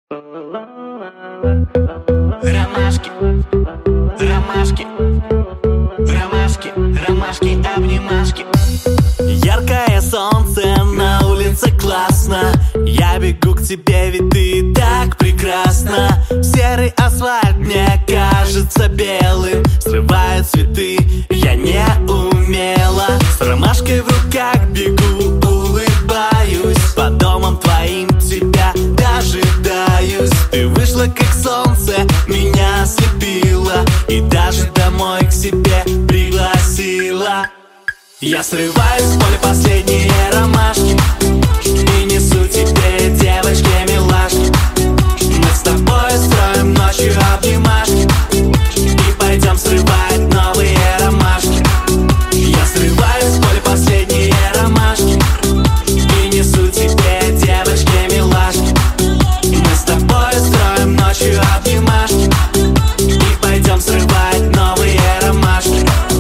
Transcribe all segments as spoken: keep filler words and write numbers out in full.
Ромашки, ромашки, ромашки, ромашки, обнимашки. Яркое солнце, на улице классно. Я бегу к тебе, ведь ты так прекрасна. Серый асфальт мне кажется белым. Срываю цветы, я не умела. С ромашкой в руках бегу, улыбаюсь. По домам твоим тебя дожидаюсь. Ты вышла как солнце, меня ослепила и даже домой к себе пригласила. Я срываю с поля последние ромашки и несу тебе, девочке, милашки. Мы с тобой строим ночью обнимашки и пойдем срывать новые ромашки. Я срываю с поля последние ромашки и несу тебе, девочке, милашки. Мы с тобой строим ночью обнимашки и пойдем срывать новые ромашки.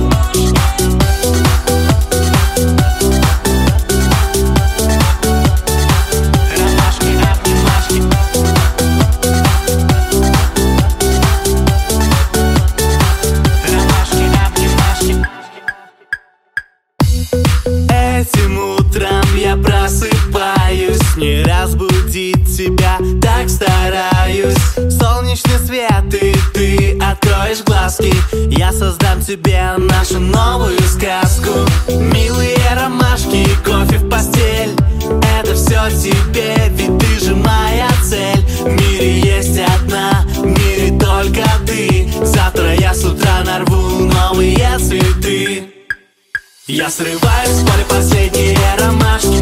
Этим утром я просыпаюсь, не разбудить тебя так стараюсь. Солнечный свет и ты откроешь глазки, я создам тебе нашу новую сказку. Милые ромашки, кофе в постель, это все тебе, ведь ты же моя цель. В мире есть одна, в мире только ты. Завтра я с утра нарву новые цветы. Я срываю с поля последние ромашки